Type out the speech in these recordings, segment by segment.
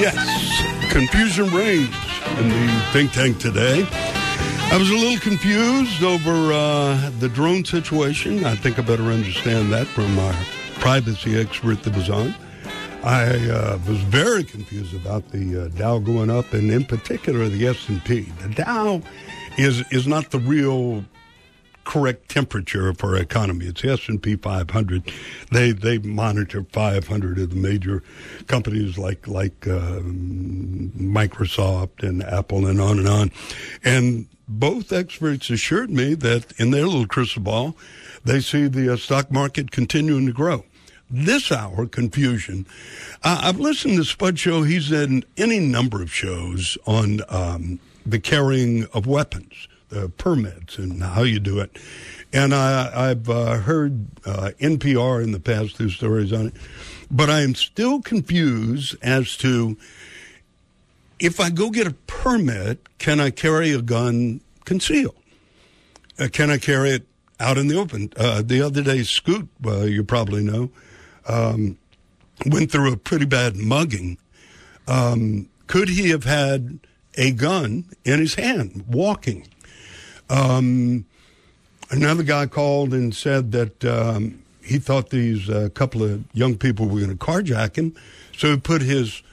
Yes, confusion reigns in the think tank today. I was a little confused over the drone situation. I think I better understand that from our privacy expert that was on. I was very confused about the Dow going up, and in particular the S&P. The Dow is not the real correct temperature for our economy. It's the S&P 500. They monitor 500 of the major companies like Microsoft and Apple and on and on. And both experts assured me that in their little crystal ball, they see the stock market continuing to grow. This hour, confusion. I've listened to Spud Show. He's in any number of shows on the carrying of weapons, the permits, and how you do it. And I've heard NPR in the past do stories on it. But I am still confused as to if I go get a permit, can I carry a gun concealed? Can I carry it out in the open? The other day, Scoot, you probably know, went through a pretty bad mugging. Could he have had a gun in his hand walking? Another guy called and said that he thought these couple of young people were going to carjack him, so he put his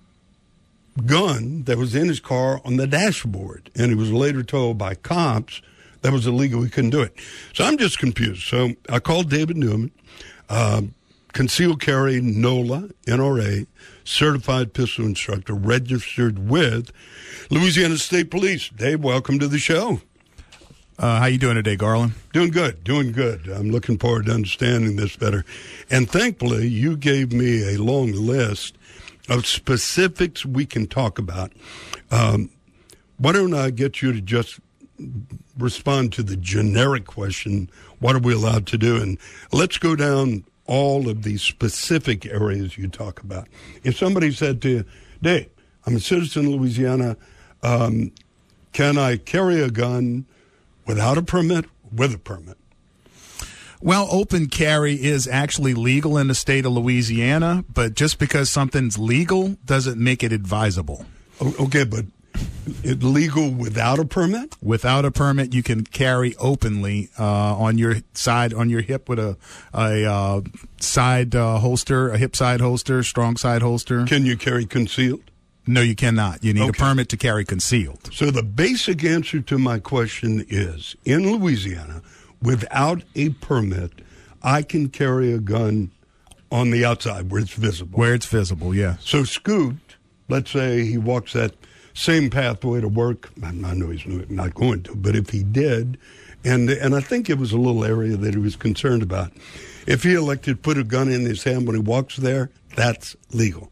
gun that was in his car on the dashboard, and he was later told by cops that was illegal. He couldn't do it. So I'm just confused. So I called David Newman, concealed carry NOLA, NRA, certified pistol instructor, registered with Louisiana State Police. Dave, welcome to the show. How you doing today, Garland? Doing good. I'm looking forward to understanding this better. And thankfully, you gave me a long list of specifics we can talk about. Why don't I get you to just respond to the generic question, what are we allowed to do? And let's go down all of these specific areas you talk about. If somebody said to you, Dave, I'm a citizen of Louisiana, can I carry a gun without a permit, with a permit? Well, open carry is actually legal in the state of Louisiana, but just because something's legal doesn't make it advisable. Okay, but it's legal without a permit? Without a permit, you can carry openly on your side, on your hip with a side holster, a hip side holster, strong side holster. Can you carry concealed? No, you cannot. You need a permit to carry concealed. So the basic answer to my question is, in Louisiana, without a permit, I can carry a gun on the outside where it's visible. Where it's visible, yeah. So Scoot, let's say he walks that same pathway to work. I know he's not going to, but if he did, and I think it was a little area that he was concerned about, if he elected to put a gun in his hand when he walks there, that's legal.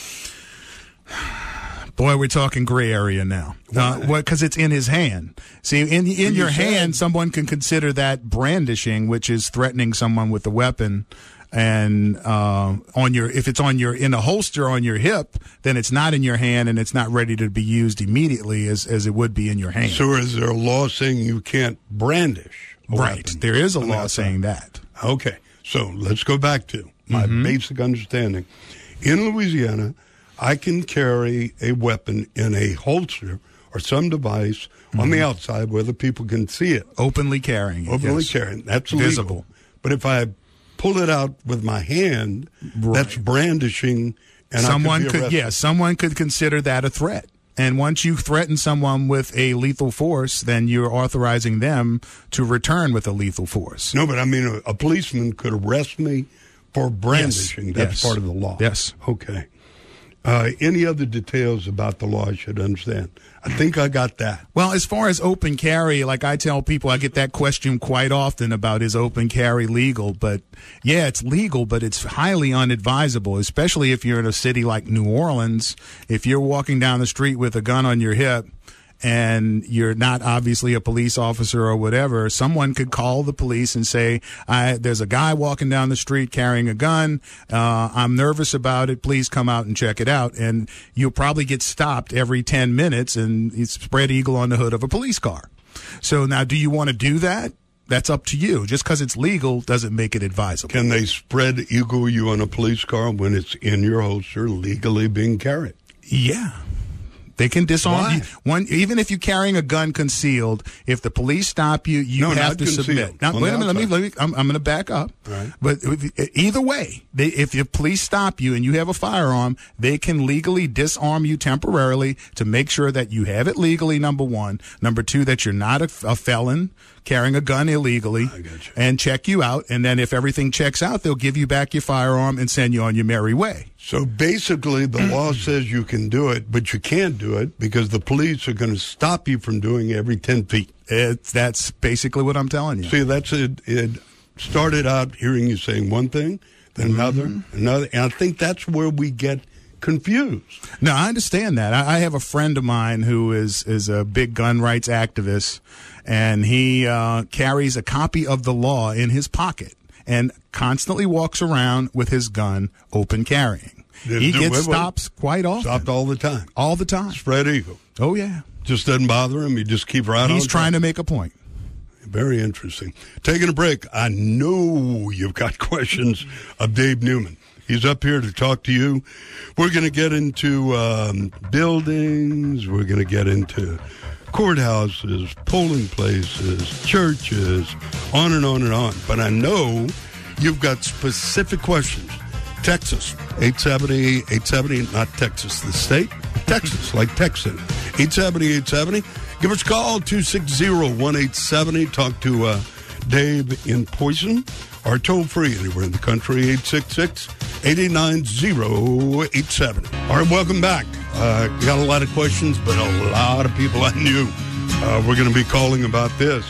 Boy, we're talking gray area now. Because it's in his hand. See, in your hand, someone can consider that brandishing, which is threatening someone with a weapon. And if it's in a holster on your hip, then it's not in your hand and it's not ready to be used immediately as it would be in your hand. So is there a law saying you can't brandish a weapon? There is a law saying that. Okay. So let's go back to my basic understanding. In Louisiana, I can carry a weapon in a holster or some device on the outside where the people can see it. Openly carrying. Carrying. That's visible. Legal. But if I pull it out with my hand, that's brandishing, and someone could consider that a threat. And once you threaten someone with a lethal force, then you're authorizing them to return with a lethal force. No, but I mean, a policeman could arrest me for brandishing. Yes. That's part of the law. Yes. Okay. Any other details about the law I should understand? I think I got that. Well, as far as open carry, like I tell people, I get that question quite often about is open carry legal? But yeah, it's legal, but it's highly unadvisable, especially if you're in a city like New Orleans. If you're walking down the street with a gun on your hip, and you're not obviously a police officer or whatever, someone could call the police and say, there's a guy walking down the street carrying a gun. I'm nervous about it. Please come out and check it out. And you'll probably get stopped every 10 minutes and it's spread eagle on the hood of a police car. So now, do you want to do that? That's up to you. Just because it's legal doesn't make it advisable. Can they spread eagle you on a police car when it's in your holster legally being carried? Yeah. They can disarm Why? you. Even if you're carrying a gun concealed, if the police stop you, you have to submit. Now, wait a minute. I'm going to back up. Right. But either way, if your police stop you and you have a firearm, they can legally disarm you temporarily to make sure that you have it legally, number one. Number two, that you're not a felon carrying a gun illegally, and check you out. And then if everything checks out, they'll give you back your firearm and send you on your merry way. So basically, the law says you can do it, but you can't do it because the police are going to stop you from doing it every 10 feet. That's basically what I'm telling you. See, that's it. It started out hearing you saying one thing, then another, and I think that's where we get confused. No, I understand that. I have a friend of mine who is a big gun rights activist, and he carries a copy of the law in his pocket and constantly walks around with his gun open carrying. He gets stops quite often. Stopped all the time. All the time. Spread eagle. Oh, yeah. Just doesn't bother him. He just keeps right on. He's trying to make a point. Very interesting. Taking a break. I know you've got questions of Dave Newman. He's up here to talk to you. We're going to get into buildings. We're going to get into courthouses, polling places, churches, on and on and on. But I know you've got specific questions. Texas, 870, not Texas, the state. Texas, like Texas. 870. Give us a call, 260-1870. Talk to Dave in Poison, or toll-free anywhere in the country, 866-889-087. All right, welcome back. Got a lot of questions, but a lot of people I knew were going to be calling about this.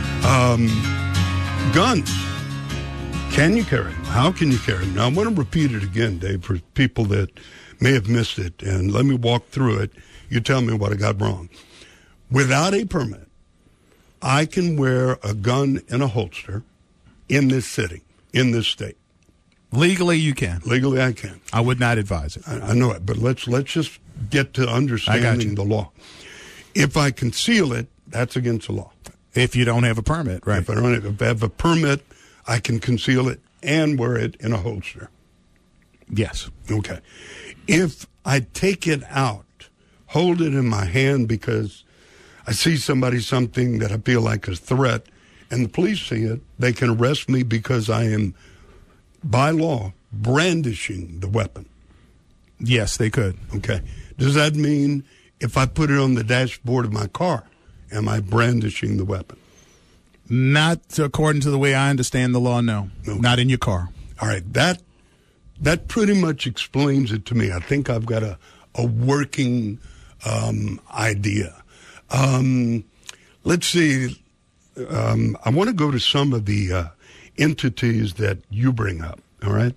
Guns. Can you carry them? How can you carry them? Now, I want to repeat it again, Dave, for people that may have missed it, and let me walk through it. You tell me what I got wrong. Without a permit, I can wear a gun in a holster in this city, in this state. Legally, you can. Legally, I can. I would not advise it. I know it, but let's just get to understanding the law. If I conceal it, that's against the law. If you don't have a permit, right? If I have a permit, I can conceal it and wear it in a holster. Yes. Okay. If I take it out, hold it in my hand because I see something that I feel like is a threat, and the police see it, they can arrest me because I am, by law, brandishing the weapon. Yes, they could. Okay. Does that mean if I put it on the dashboard of my car, am I brandishing the weapon? Not according to the way I understand the law, no. Okay. Not in your car. All right. That pretty much explains it to me. I think I've got a working idea. Let's see. I want to go to some of the entities that you bring up, all right?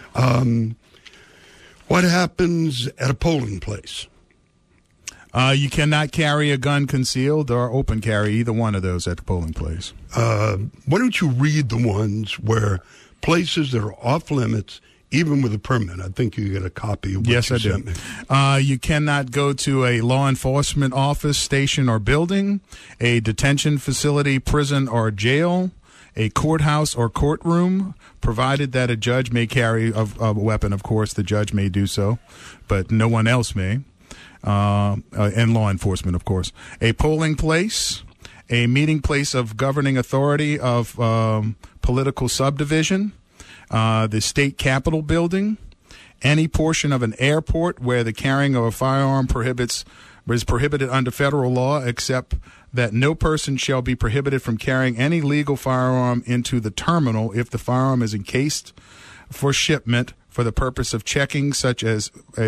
What happens at a polling place? You cannot carry a gun concealed or open carry, either one of those at the polling place. Why don't you read the ones where places that are off limits, even with a permit? I think you get a copy of what yes, you I sent do. me. You cannot go to a law enforcement office, station, or building, a detention facility, prison, or jail, a courthouse or courtroom, provided that a judge may carry a weapon. Of course, the judge may do so, but no one else may. And law enforcement, of course. A polling place, a meeting place of governing authority of political subdivision, the state capitol building, any portion of an airport where the carrying of a firearm is prohibited under federal law, except that no person shall be prohibited from carrying any legal firearm into the terminal if the firearm is encased for shipment for the purpose of checking, such as a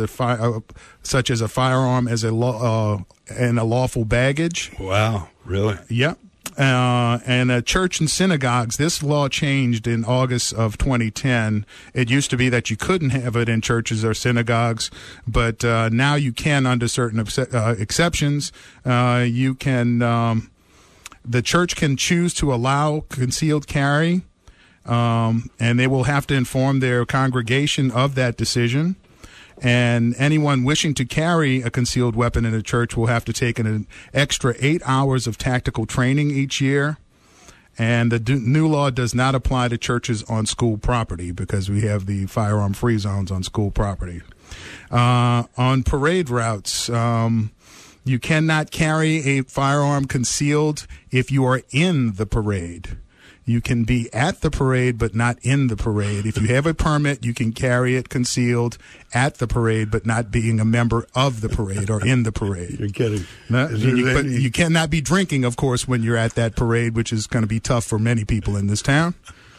firearm as and a lawful baggage. Wow, really? Yep. And church and synagogues, this law changed in August of 2010. It used to be that you couldn't have it in churches or synagogues, but now you can under certain exceptions. You can, the church can choose to allow concealed carry, and they will have to inform their congregation of that decision. And anyone wishing to carry a concealed weapon in a church will have to take an extra 8 hours of tactical training each year. And the new law does not apply to churches on school property because we have the firearm-free zones on school property. On parade routes, you cannot carry a firearm concealed if you are in the parade. You can be at the parade, but not in the parade. If you have a permit, you can carry it concealed at the parade, but not being a member of the parade or in the parade. You're kidding. But you cannot be drinking, of course, when you're at that parade, which is going to be tough for many people in this town.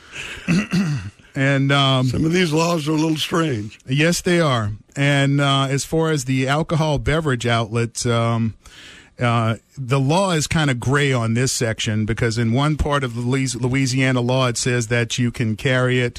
And some of these laws are a little strange. Yes, they are. And as far as the alcohol beverage outlets, the law is kind of gray on this section because in one part of the Louisiana law it says that you can carry it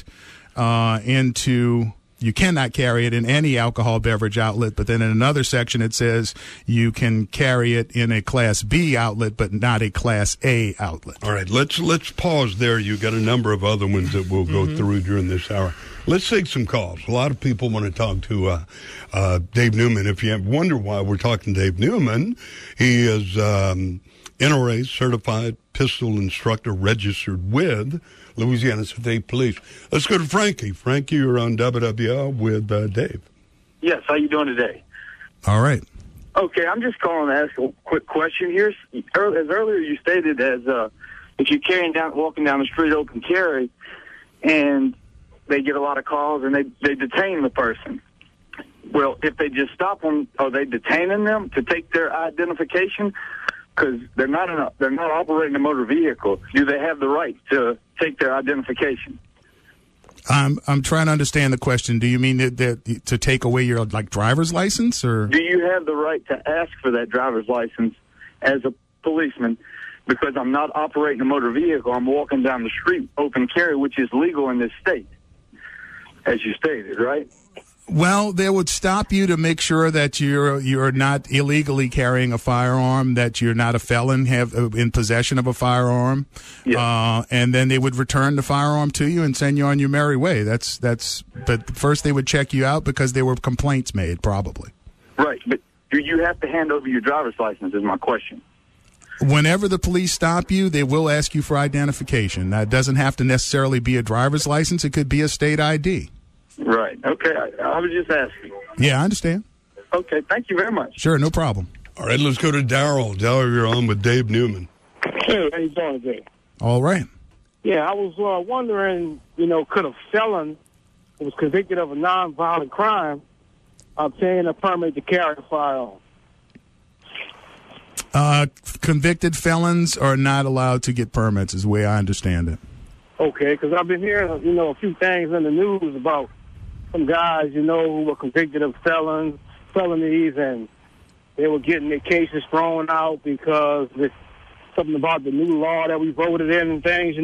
you cannot carry it in any alcohol beverage outlet, but then in another section it says you can carry it in a Class B outlet, but not a Class A outlet. All right, let's pause there. You got a number of other ones that we'll go through during this hour. Let's take some calls. A lot of people want to talk to Dave Newman. If you wonder why we're talking to Dave Newman, he is NRA certified pistol instructor registered with Louisiana State Police. Let's go to Frankie. Frankie, you're on WWL with Dave. Yes, how you doing today? All right. Okay, I'm just calling to ask a quick question here. As earlier you stated, as if you're walking down the street open carry, and they get a lot of calls and they detain the person. Well, if they just stop them, are they detaining them to take their identification? Because they're not operating a motor vehicle. Do they have the right to take their identification? I'm trying to understand the question. Do you mean that to take away your driver's license, or do you have the right to ask for that driver's license as a policeman? Because I'm not operating a motor vehicle. I'm walking down the street open carry, which is legal in this state, as you stated, right? Well, they would stop you to make sure that you're not illegally carrying a firearm, that you're not a felon, in possession of a firearm, and then they would return the firearm to you and send you on your merry way. But first they would check you out because there were complaints made, probably. Right, but do you have to hand over your driver's license? Is my question. Whenever the police stop you, they will ask you for identification. That doesn't have to necessarily be a driver's license. It could be a state ID. Right. Okay. I was just asking. Yeah, I understand. Okay. Thank you very much. Sure, no problem. All right, let's go to Darrell. Darrell, you're on with Dave Newman. Hey, how you doing today? All right. Yeah, I was wondering, could a felon who was convicted of a nonviolent crime obtain a permit to carry a firearm? Convicted felons are not allowed to get permits, is the way I understand it. Okay, because I've been hearing, a few things in the news about some guys, who were convicted of felonies, and they were getting their cases thrown out because there's something about the new law that we voted in and things,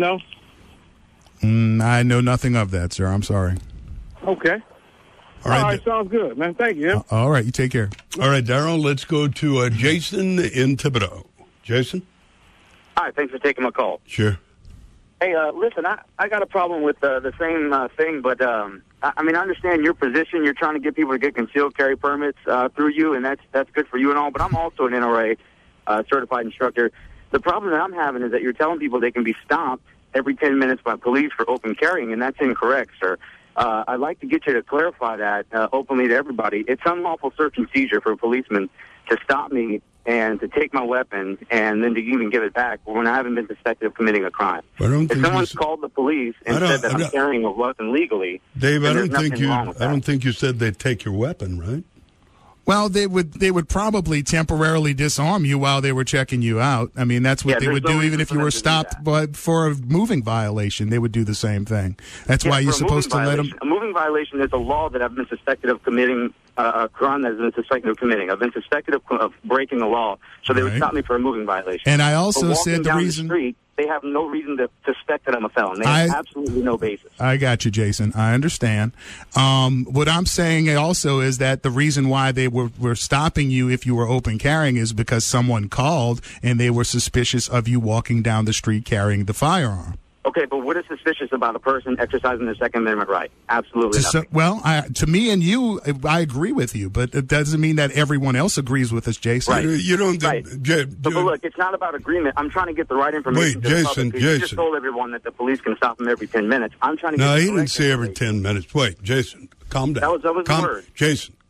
I know nothing of that, sir. I'm sorry. Okay. All right, sounds good, man. Thank you. All right, you take care. All right, Darrell, let's go to Jason in Thibodaux. Jason? Hi, thanks for taking my call. Sure. Hey, listen, I got a problem with the same thing, but I understand your position. You're trying to get people to get concealed carry permits through you, and that's good for you and all, but I'm also an NRA certified instructor. The problem that I'm having is that you're telling people they can be stopped every 10 minutes by police for open carrying, and that's incorrect, sir. I'd like to get you to clarify that openly to everybody. It's unlawful search and seizure for a policeman to stop me and to take my weapon and then to even give it back when I haven't been suspected of committing a crime. If someone's called the police and said that I'm carrying a weapon legally, Dave, I don't think you said they'd take your weapon, right? Well, they would probably temporarily disarm you while they were checking you out. I mean, that's what they would do even if you were stopped for a moving violation. They would do the same thing. That's why you're supposed to let them. A moving violation is a law that I've been suspected of committing, a crime that I've been suspected of committing. I've been suspected of breaking the law, so they would stop me for a moving viviolation. And I also said the reason. They have no reason to suspect that I'm a felon. They have absolutely no basis. I got you, Jason. I understand. What I'm saying also is that the reason why they were stopping you if you were open carrying is because someone called and they were suspicious of you walking down the street carrying the firearm. Okay, but what is suspicious about a person exercising their Second Amendment right? Absolutely nothing. Well, to me and you, I agree with you, but it doesn't mean that everyone else agrees with us, Jason. Right. You don't. Right. But look, it's not about agreement. I'm trying to get the right information. Wait, Jason. You just told everyone that the police can stop them every 10 minutes. I'm trying to. No, he didn't say every 10 minutes. Wait, Jason, calm down. That was the word. Jason,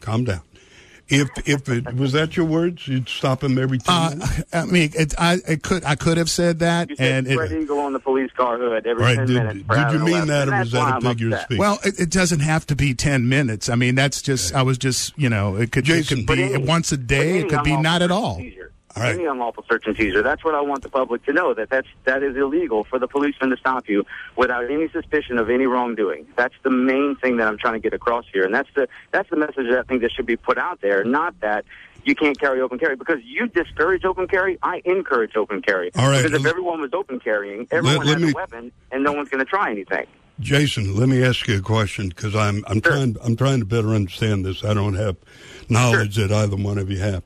Calm down. If it was that your words, you'd stop him every 10 minutes? I mean, I could have said that. You said Spread Eagle on the police car hood every 10 minutes. Did you mean that, or was that a figure of speech? Well, it doesn't have to be 10 minutes. I mean, that's just, I was just, it could be once a day. It could be not at all. All right. Any unlawful search and seizure. That's what I want the public to know, that is illegal for the policeman to stop you without any suspicion of any wrongdoing. That's the main thing that I'm trying to get across here, and that's the message that I think that should be put out there. Not that you can't carry open carry, because you discourage open carry. I encourage open carry. All right. Because if everyone was open carrying, everyone has a weapon, and no one's going to try anything. Jason, let me ask you a question, because I'm trying to better understand this. I don't have knowledge that either one of you have.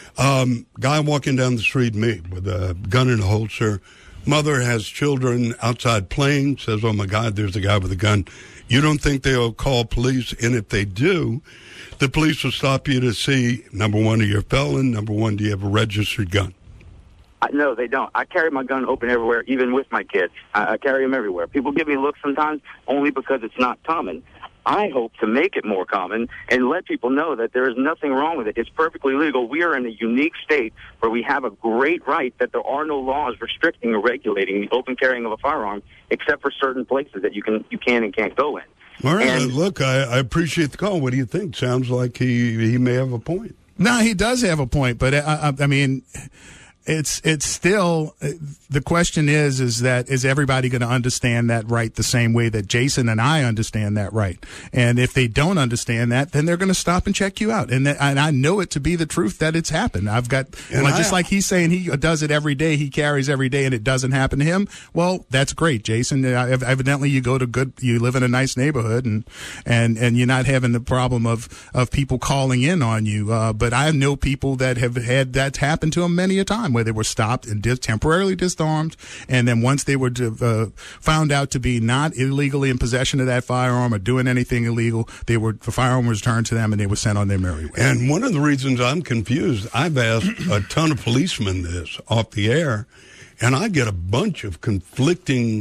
Guy walking down the street, me, with a gun in a holster. Mother has children outside playing, says, oh, my God, there's a guy with a gun. You don't think they'll call police? And if they do, the police will stop you to see, number one, are you a felon? Number one, do you have a registered gun? No, they don't. I carry my gun open everywhere, even with my kids. I carry them everywhere. People give me looks sometimes only because it's not common. I hope to make it more common and let people know that there is nothing wrong with it. It's perfectly legal. We are in a unique state where we have a great right that there are no laws restricting or regulating the open carrying of a firearm, except for certain places that you can and can't go in. All right. Look, I appreciate the call. What do you think? Sounds like he may have a point. No, he does have a point, but I mean, it's still, the question is that is everybody going to understand that right the same way that Jason and I understand that right? And if they don't understand that, then they're going to stop and check you out. And I know it to be the truth that it's happened. I've got, just like he's saying he does it every day, he carries every day, and it doesn't happen to him. Well, that's great, Jason. Evidently you you live in a nice neighborhood and you're not having the problem of people calling in on you. But I know people that have had that happen to them many a time, where they were stopped and temporarily disarmed, and then once they were found out to be not illegally in possession of that firearm or doing anything illegal, the firearm was returned to them and they were sent on their merry way. And one of the reasons I'm confused, I've asked a ton of policemen this off the air, and I get a bunch of conflicting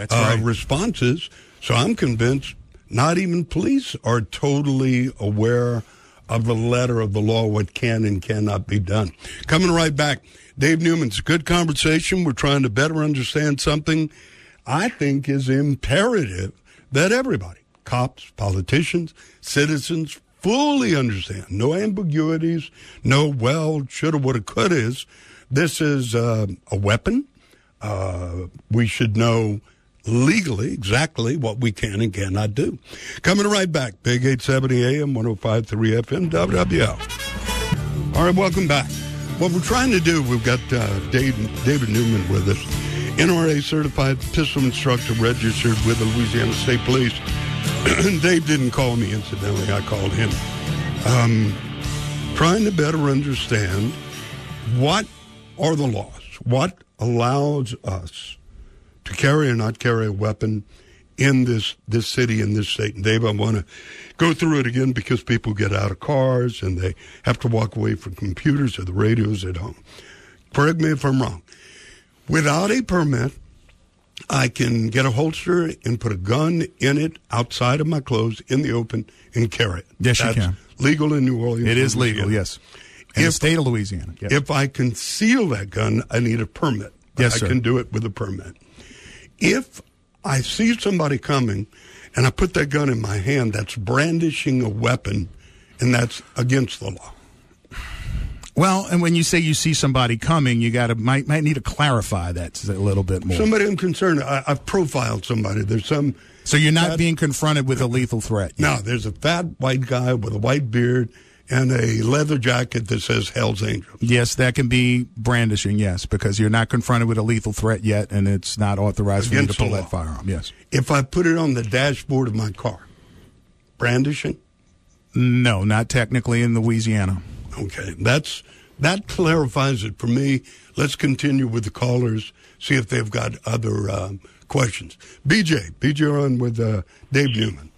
responses. So I'm convinced not even police are totally aware of the letter of the law, what can and cannot be done. Coming right back, Dave Newman's a good conversation. We're trying to better understand something I think is imperative that everybody, cops, politicians, citizens, fully understand. No ambiguities, no well, shoulda, woulda, coulda is. This is a weapon. We should know legally exactly what we can and cannot do. Coming right back, Big 870 AM, 105.3 FM, WWL. All right, welcome back. What we're trying to do, we've got David Newman with us, NRA certified pistol instructor, registered with the Louisiana State Police. Dave didn't call me, incidentally. I called him. Trying to better understand what are the laws, what allows us to carry or not carry a weapon in this city, in this state. And Dave, I want to go through it again because people get out of cars and they have to walk away from computers or the radios at home. Correct me if I'm wrong. Without a permit, I can get a holster and put a gun in it outside of my clothes in the open and carry it. Yes, you can. Legal in New Orleans. It is legal, yes. In the state of Louisiana. Yep. If I conceal that gun, I need a permit. Yes, sir. I can do it with a permit. If I see somebody coming and I put that gun in my hand, that's brandishing a weapon, and that's against the law. Well, and when you say you see somebody coming, you might need to clarify that a little bit more. Somebody I'm concerned. I've profiled somebody. There's some. So you're not being confronted with a lethal threat. No, there's a fat white guy with a white beard and a leather jacket that says Hell's Angels. Yes, that can be brandishing, yes, because you're not confronted with a lethal threat yet, and it's not authorized for you to pull that firearm, yes. If I put it on the dashboard of my car, brandishing? No, not technically in Louisiana. Okay, that clarifies it for me. Let's continue with the callers, see if they've got other questions. BJ, you're on with Dave Newman.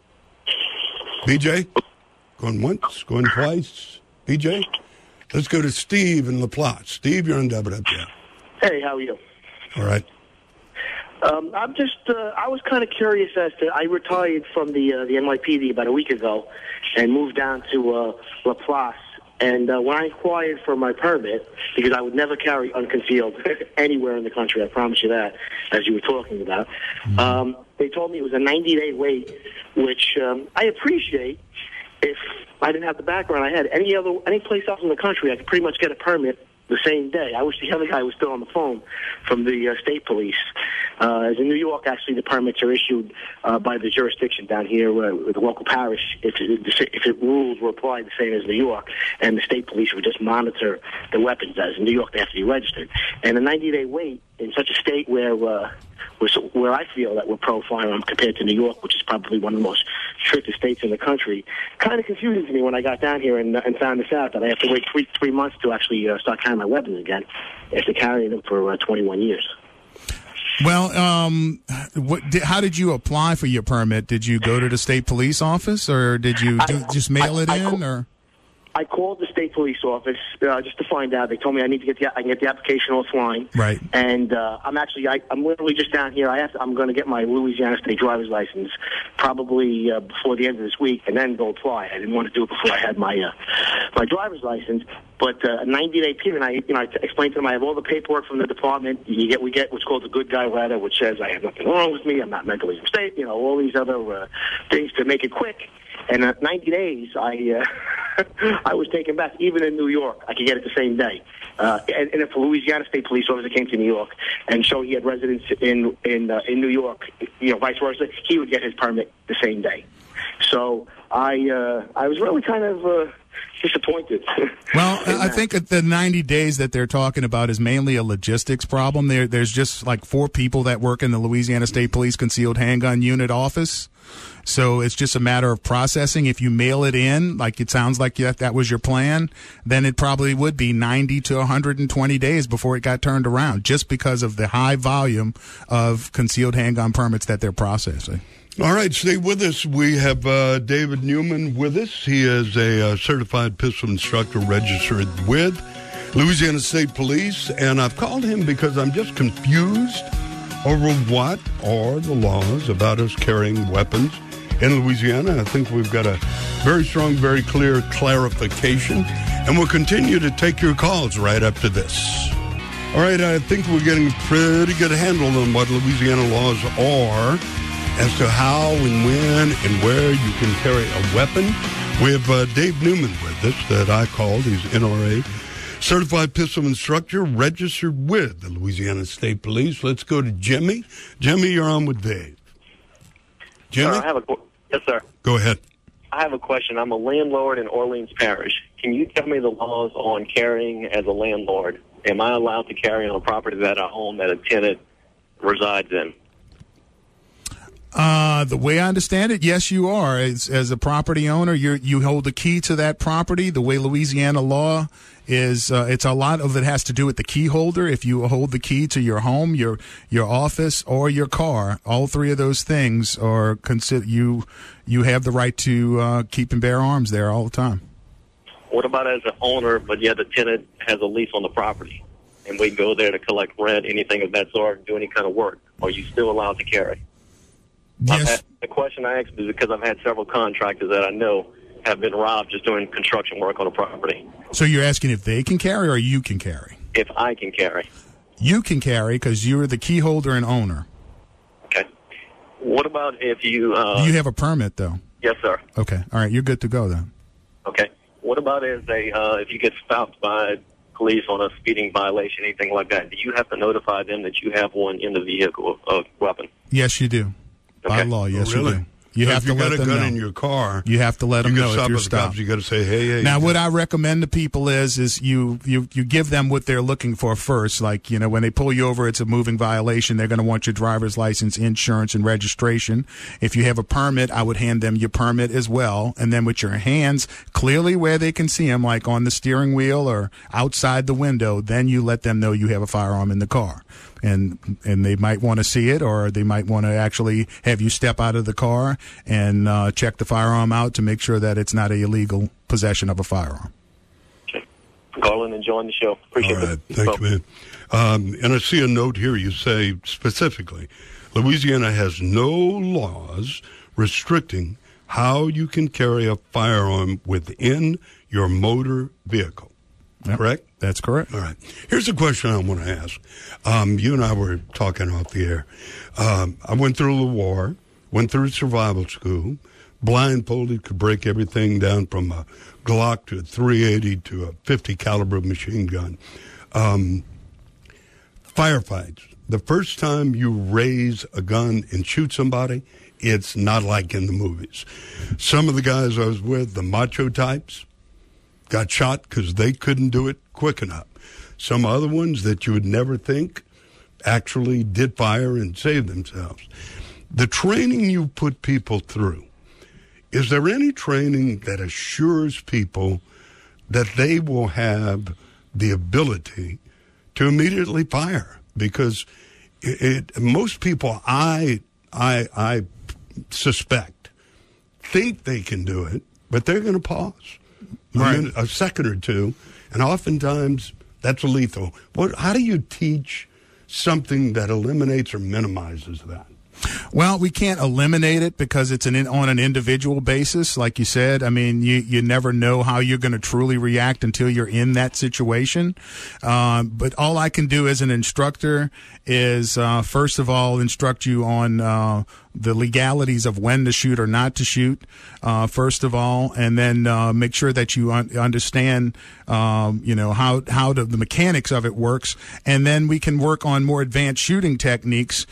BJ? Going once, going twice. BJ? Let's go to Steve in La Platte. Steve, you're on WWL. Hey, how are you? All right. I'm just, I was kind of curious as to, I retired from the NYPD about a week ago and moved down to LaPlace. And when I inquired for my permit, because I would never carry unconcealed anywhere in the country, I promise you that, as you were talking about, they told me it was a 90-day wait, which I appreciate. If I didn't have the background I had, any place else in the country, I could pretty much get a permit the same day. I wish the other guy was still on the phone from the state police. As in New York, actually, the permits are issued by the jurisdiction down here with the local parish. If it rules were applied the same as New York, and the state police would just monitor the weapons. As in New York, they have to be registered. And a 90-day wait in such a state where I feel that we're pro-firearm compared to New York, which is probably one of the most strictest states in the country, kind of confusing to me when I got down here and found this out, that I have to wait three months to actually start carrying my weapons again after carrying them for 21 years. Well, how did you apply for your permit? Did you go to the state police office, or did you just mail it in? Or I called the state police office just to find out. They told me I can get the application offline. Right. And I'm literally just down here. I'm going to get my Louisiana state driver's license probably before the end of this week, and then go apply. I didn't want to do it before I had my driver's license. But a 90-day period. I explained to them I have all the paperwork from the department. We get what's called the good guy letter, which says I have nothing wrong with me. I'm not mentally unstable. All these other things to make it quick. And 90 days, I was taken back. Even in New York, I could get it the same day. And if a Louisiana state police officer came to New York and showed he had residence in New York, vice versa, he would get his permit the same day. So I was really kind of disappointed. Well, I think the 90 days that they're talking about is mainly a logistics problem. There's just like 4 people that work in the Louisiana State Police Concealed Handgun Unit office. So it's just a matter of processing. If you mail it in, like it sounds like that was your plan, then it probably would be 90 to 120 days before it got turned around, just because of the high volume of concealed handgun permits that they're processing. All right, stay with us. We have David Newman with us. He is a certified pistol instructor registered with Louisiana State Police, and I've called him because I'm just confused over what are the laws about us carrying weapons in Louisiana. I think we've got a very strong, very clear clarification, and we'll continue to take your calls right up to this. All right, I think we're getting a pretty good handle on what Louisiana laws are as to how and when and where you can carry a weapon. We have Dave Newman with us that I called. He's NRA, certified pistol instructor, registered with the Louisiana State Police. Let's go to Jimmy. Jimmy, you're on with Dave. Jimmy? Sir, yes, sir. Go ahead. I have a question. I'm a landlord in Orleans Parish. Can you tell me the laws on carrying as a landlord? Am I allowed to carry on a property that I own that a tenant resides in? The way I understand it, yes, you are. As a property owner, you hold the key to that property. The way Louisiana law is, it's a lot of it has to do with the key holder. If you hold the key to your home, your office, or your car, all 3 of those things are consider you have the right to keep and bear arms there all the time. What about as an owner, but yet the tenant has a lease on the property, and we go there to collect rent, anything of that sort, do any kind of work? Are you still allowed to carry? Yes. The question I asked is because I've had several contractors that I know have been robbed just doing construction work on a property. So you're asking if they can carry or you can carry? If I can carry. You can carry because you're the key holder and owner. Okay. What about if you... Do you have a permit, though? Yes, sir. Okay. All right. You're good to go, then. Okay. What about if you get stopped by police on a speeding violation, anything like that? Do you have to notify them that you have one in the vehicle, a weapon? Yes, you do. By law, yes, really? You do. You have to let them know. If you got a gun in your car, you have to let them know if you're stopped. You got to say, hey. Now, what I recommend to people is you give them what they're looking for first. Like, when they pull you over, it's a moving violation. They're going to want your driver's license, insurance, and registration. If you have a permit, I would hand them your permit as well. And then with your hands clearly where they can see them, like on the steering wheel or outside the window, then you let them know you have a firearm in the car. And they might want to see it, or they might want to actually have you step out of the car and check the firearm out to make sure that it's not an illegal possession of a firearm. Okay. Garland, enjoying the show. Appreciate it. All right. Thank you, man. And I see a note here. You say specifically Louisiana has no laws restricting how you can carry a firearm within your motor vehicle. Yep, correct? That's correct. All right. Here's a question I want to ask. You and I were talking off the air. I went through the war, went through survival school, blindfolded, could break everything down from a Glock to a .380 to a .50 caliber machine gun. Firefights. The first time you raise a gun and shoot somebody, it's not like in the movies. Some of the guys I was with, the macho types, got shot because they couldn't do it quick enough. Some other ones that you would never think actually did fire and saved themselves. The training you put people through, is there any training that assures people that they will have the ability to immediately fire? Because most people I suspect think they can do it, but they're going to pause a second or two, and oftentimes that's lethal. How do you teach something that eliminates or minimizes that? Well, we can't eliminate it because it's on an individual basis, like you said. I mean, you never know how you're going to truly react until you're in that situation. But all I can do as an instructor is, first of all, instruct you on the legalities of when to shoot or not to shoot, first of all, and then make sure that you understand, how the mechanics of it works, and then we can work on more advanced shooting techniques,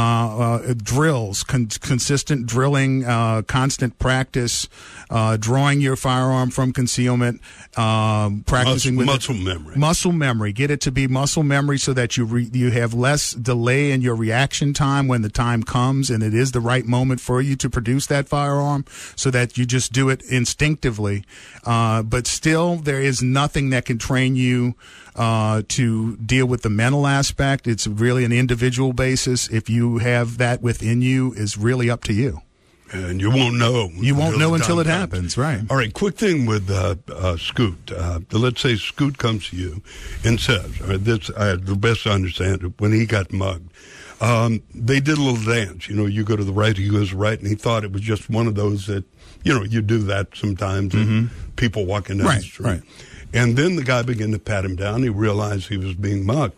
drills, consistent drilling, constant practice, drawing your firearm from concealment, practicing with muscle memory. Get it to be muscle memory so that you have less delay in your reaction time when the time comes, and it is the right moment for you to produce that firearm, so that you just do it instinctively. But still, there is nothing that can train you to deal with the mental aspect. It's really an individual basis. If you have that within you, is really up to you. And you won't know. You won't know until it happens, right? All right, quick thing with Scoot. Let's say Scoot comes to you and says, the best I understand it, when he got mugged, they did a little dance. You go to the right, he goes right, and he thought it was just one of those that, you do that sometimes, and people walking down the street. Right. And then the guy began to pat him down. He realized he was being mugged.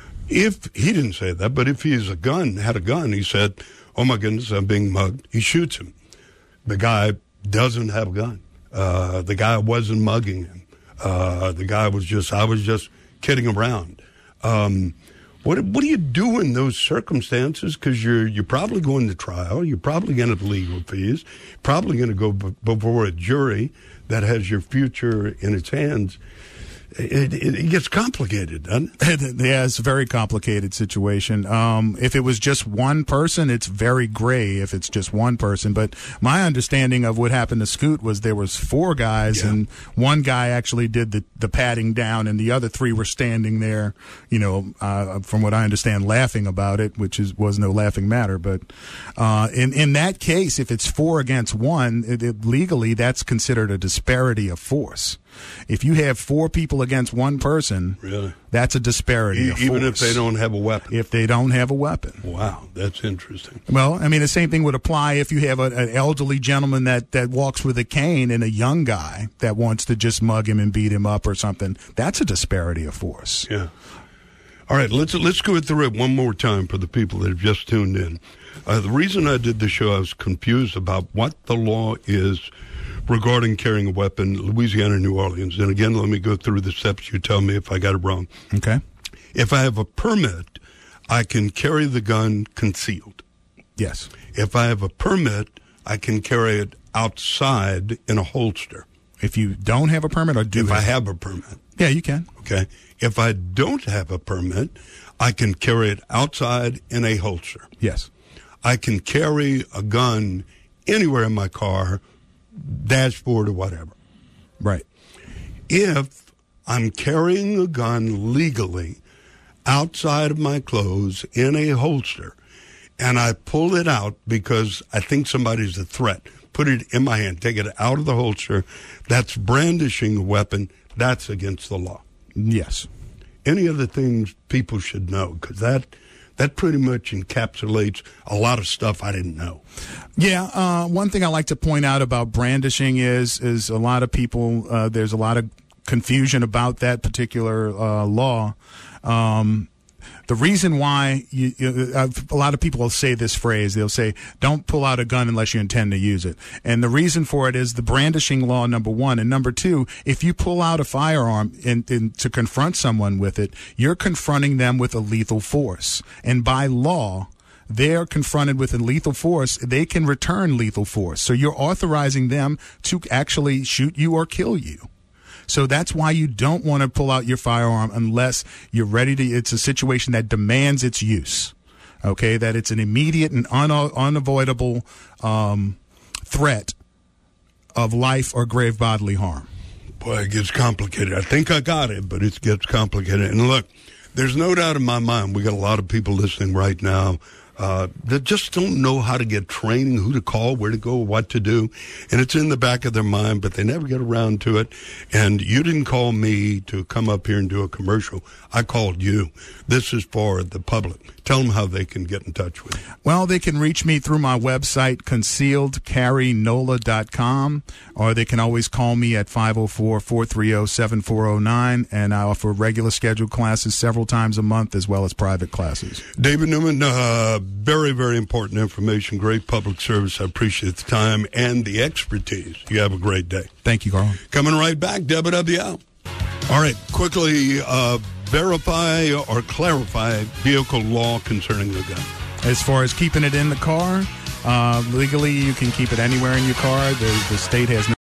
If he didn't say that, but if he had a gun, he said, "Oh my goodness, I'm being mugged." He shoots him. The guy doesn't have a gun. The guy wasn't mugging him. The guy I was just kidding around. What do you do in those circumstances? Because you're probably going to trial. You're probably going to have legal fees. Probably going to go before a jury that has your future in its hands. It gets complicated, doesn't it? Yeah, it's a very complicated situation. If it was just one person, it's very gray if it's just one person. But my understanding of what happened to Scoot was there was 4 guys, and one guy actually did the patting down, and the other 3 were standing there, from what I understand, laughing about it, which was no laughing matter. But in that case, if it's 4 against 1, legally that's considered a disparity of force. If you have 4 people against one person, really, that's a disparity of force. Even if they don't have a weapon? If they don't have a weapon. Wow, that's interesting. Well, I mean, the same thing would apply if you have an elderly gentleman that walks with a cane and a young guy that wants to just mug him and beat him up or something. That's a disparity of force. Yeah. All right, let's go through it one more time for the people that have just tuned in. The reason I did the show, I was confused about what the law is regarding carrying a weapon, Louisiana, New Orleans. And again, let me go through the steps. You tell me if I got it wrong. Okay. If I have a permit, I can carry the gun concealed. Yes. If I have a permit, I can carry it outside in a holster. If you don't have a permit or do If I have a permit. Yeah, you can. Okay. If I don't have a permit, I can carry it outside in a holster. Yes. I can carry a gun anywhere in my car, dashboard or whatever. Right. If I'm carrying a gun legally outside of my clothes in a holster and I pull it out because I think somebody's a threat, put it in my hand, take it out of the holster, that's brandishing a weapon, that's against the law. Yes. Any other things people should know? Because That pretty much encapsulates a lot of stuff I didn't know. Yeah, one thing I like to point out about brandishing is a lot of people, there's a lot of confusion about that particular law. The reason why a lot of people will say this phrase, they'll say, don't pull out a gun unless you intend to use it. And the reason for it is the brandishing law, number one. And number two, if you pull out a firearm to confront someone with it, you're confronting them with a lethal force. And by law, they're confronted with a lethal force, they can return lethal force. So you're authorizing them to actually shoot you or kill you. So that's why you don't want to pull out your firearm unless you're ready to. It's a situation that demands its use. Okay, that it's an immediate and unavoidable threat of life or grave bodily harm. Boy, it gets complicated. I think I got it, but it gets complicated. And look, there's no doubt in my mind we got a lot of people listening right now that just don't know how to get training, who to call, where to go, what to do. And it's in the back of their mind, but they never get around to it. And you didn't call me to come up here and do a commercial. I called you. This is for the public. Tell them how they can get in touch with you. Well, they can reach me through my website, concealedcarrynola.com, or they can always call me at 504-430-7409, and I offer regular scheduled classes several times a month as well as private classes. David Newman, very, very important information, great public service. I appreciate the time and the expertise. You have a great day. Thank you, Carl. Coming right back, WWL. All right, quickly, verify or clarify vehicle law concerning the gun. As far as keeping it in the car, legally you can keep it anywhere in your car. The state has no